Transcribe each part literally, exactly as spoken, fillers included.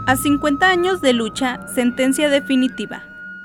A cincuenta años de lucha, sentencia definitiva.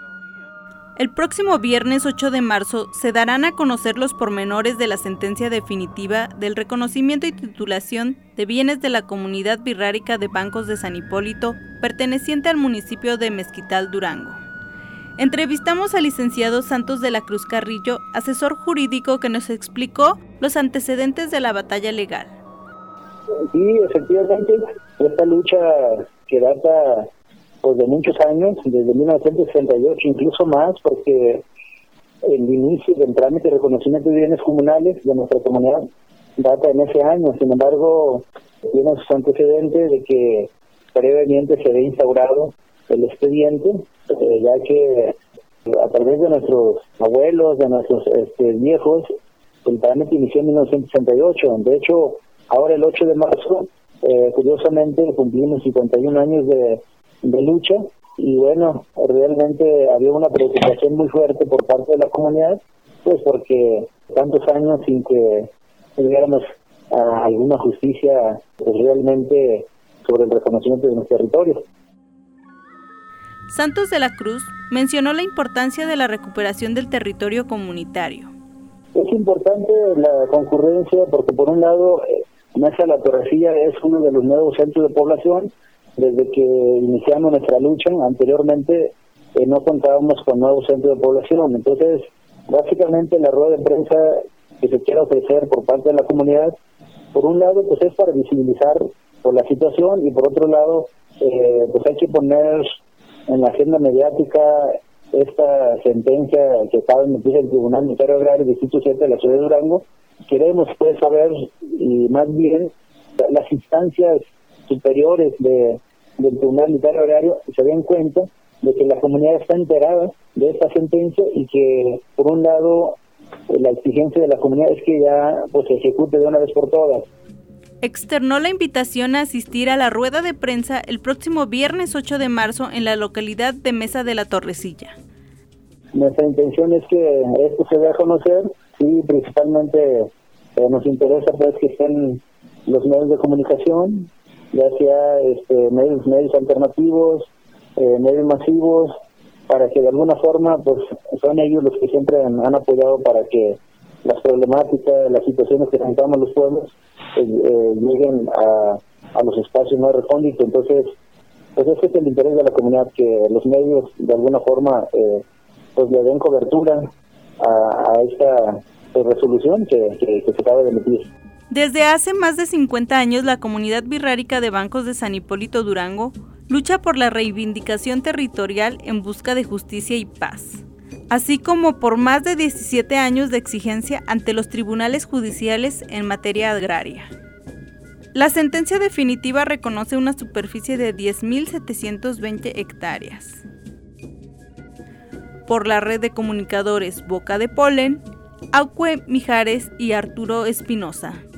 El próximo viernes ocho de marzo se darán a conocer los pormenores de la sentencia definitiva del reconocimiento y titulación de bienes de la comunidad birrárica de Bancos de San Hipólito, perteneciente al municipio de Mezquital, Durango. Entrevistamos al licenciado Santos de la Cruz Carrillo, asesor jurídico, que nos explicó los antecedentes de la batalla legal. Sí, efectivamente, esta lucha que data pues de muchos años, desde mil novecientos sesenta y ocho, incluso más, porque el inicio del trámite de reconocimiento de bienes comunales de nuestra comunidad data en ese año. Sin embargo, tiene sus antecedentes de que previamente se había instaurado el expediente, eh, ya que a través de nuestros abuelos, de nuestros este, viejos, el trámite inició en mil novecientos sesenta y ocho. De hecho, ahora el ocho de marzo, eh, curiosamente, cumplimos cincuenta y un años de, de lucha, y bueno, realmente había una preocupación muy fuerte por parte de la comunidad, pues porque tantos años sin que tuviéramos a alguna justicia pues, realmente sobre el reconocimiento de nuestro territorio. Santos de la Cruz mencionó la importancia de la recuperación del territorio comunitario. Es importante la concurrencia porque, por un lado, Mesa La Torrecilla es uno de los nuevos centros de población. Desde que iniciamos nuestra lucha, anteriormente eh, no contábamos con nuevos centros de población. Entonces, básicamente la rueda de prensa que se quiere ofrecer por parte de la comunidad, por un lado, pues es para visibilizar por la situación, y por otro lado, eh, pues hay que poner en la agenda mediática esta sentencia que acaba de emitir el Tribunal Unitario Agrario Distrito siete de la ciudad de Durango. Queremos pues saber, y más bien las instancias superiores de, del Tribunal Unitario Agrario se den cuenta de que la comunidad está enterada de esta sentencia, y que por un lado la exigencia de la comunidad es que ya pues se ejecute de una vez por todas. Externó la invitación a asistir a la rueda de prensa el próximo viernes ocho de marzo en la localidad de Mesa de la Torrecilla. Nuestra intención es que esto se dé a conocer, sí, principalmente eh, nos interesa pues que estén los medios de comunicación, ya sea este, medios, medios alternativos, eh, medios masivos, para que de alguna forma pues son ellos los que siempre han, han apoyado para que las problemáticas, las situaciones que enfrentamos los pueblos eh, eh, lleguen a, a los espacios más recónditos. Entonces, pues ese es el interés de la comunidad, que los medios de alguna forma eh, pues le den cobertura a, a esta pues, resolución que, que, que se acaba de emitir. Desde hace más de cincuenta años, la comunidad birrárica de Bancos de San Hipólito, Durango, lucha por la reivindicación territorial en busca de justicia y paz, así como por más de diecisiete años de exigencia ante los tribunales judiciales en materia agraria. La sentencia definitiva reconoce una superficie de diez mil setecientas veinte hectáreas. Por la red de comunicadores Boca de Polen, Auque Mijares y Arturo Espinosa.